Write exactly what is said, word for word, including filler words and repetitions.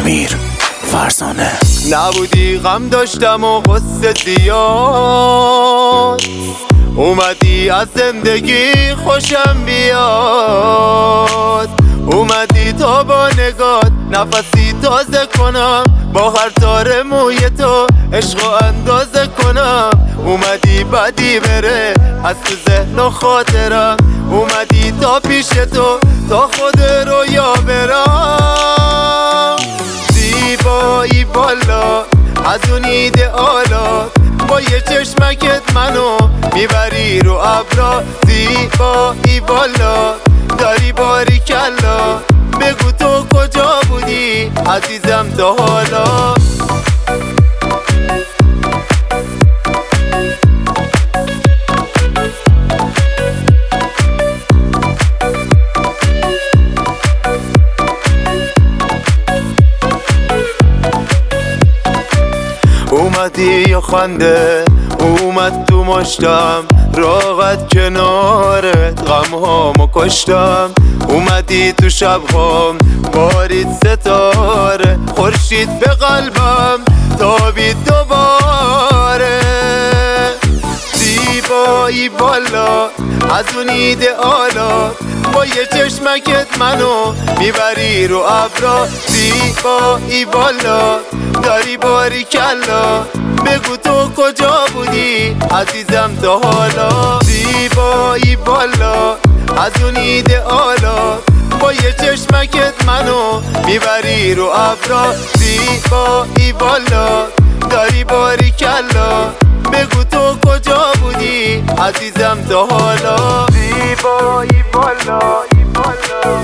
امیر فرزانه. نبودی غم داشتم و غصه زیاد، اومدی از زندگی خوشم بیاد، اومدی تا با نگات نفسی تازه کنم، با هر تار موی تو عشق و اندازه کنم، اومدی بدی بره از تو ذهن و خاطرم، اومدی تا پیش تو تا خود رویا برم. زیبایی بالا از اون ایدئالا، با یه چشمکت منو میبری رو ابرا. زیبایی بالا داری باری کلا، بگو تو کجا بودی عزیزم تا حالا. اومدی یا خنده اومد تو مشتم، راغت کنارت غم هامو کشتم، اومدی تو شب هام بارید ستاره، خورشید به قلبم تابید دوباره. زیبایی بالا از اون ایدئالا، با یه چشمکت منو میبری رو ابرا. زیبایی بالا داری باری کلا، بگو تو کجا بودی عزیزم تا حالا. زیبایی بالا از اون ایدئالا، با یه چشمکت منو میبری رو ابرا. زیبایی بالا داری باری کلا، بگو تو کجا بودی عزیزم تا حالا. زیبایی بالا